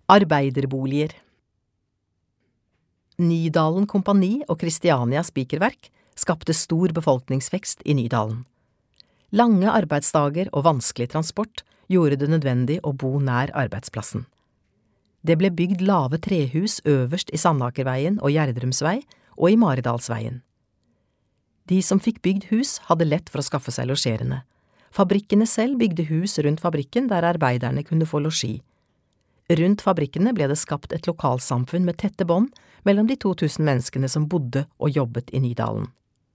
Arbeiderboliger. Nydalen Kompani og Kristiania Spikerverk skapte stor befolkningsvekst i Nydalen. Lange arbeidsdager og vanskelig transport gjorde det nødvendig å bo nær arbeidsplassen. Det ble bygd lave trehus øverst i Sandakerveien og Gjerdrumsvei og i Maridalsveien. De som fikk bygd hus hadde lett for å skaffe seg losjerende. Fabrikkene selv bygde hus rundt fabrikken der arbeiderne kunne få losji. Rundt fabrikkene ble det skapt et lokalsamfunn med tette bånd mellom de 2000 menneskene som bodde og jobbet i Nydalen.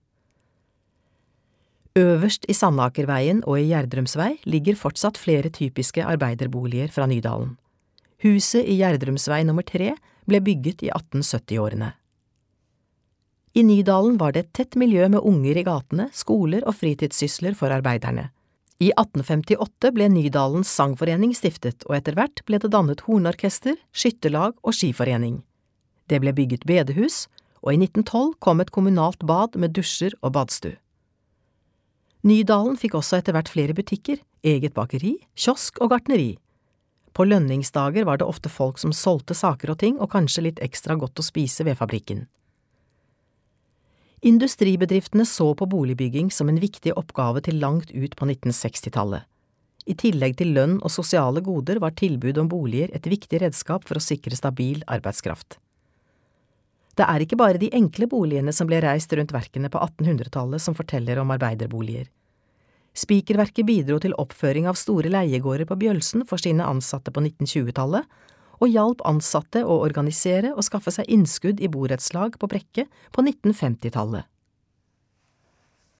Øverst i Sandakerveien og i Gjerdrumsvei ligger fortsatt flere typiske arbeiderboliger fra Nydalen. Huset i Gjerdrumsvei nummer 3 ble bygget i 1870-årene. I Nydalen var det et tett miljø med unger i gatene, skoler og fritidssysler for arbeiderne. I 1858 ble Nydalens sangforening stiftet, og etter hvert ble det dannet hornorkester, skytterlag og skiforening. Det ble bygget bedehus, og i 1912 kom et kommunalt bad med dusjer og badstue. Nydalen fikk også etter hvert flere butikker, eget bakeri, kiosk og gartneri. På lønningsdager var det ofte folk som solgte saker og ting, og kanskje litt ekstra godt å spise ved fabrikken. Industribedriftene så på boligbygging som en viktig oppgave til langt ut på 1960-tallet. I tillegg til lønn og sosiale goder var tilbud om boliger et viktig redskap for å sikre stabil arbeidskraft. Det er ikke bare de enkle boligene som ble reist rundt verkene på 1800-tallet som forteller om arbeiderboliger. Spikerverket bidro til oppføring av store leiegårder på Bjølsen for sine ansatte på 1920-tallet, og hjalp ansatte å organisere og skaffe seg innskudd i borettslag på Brekke på 1950-tallet.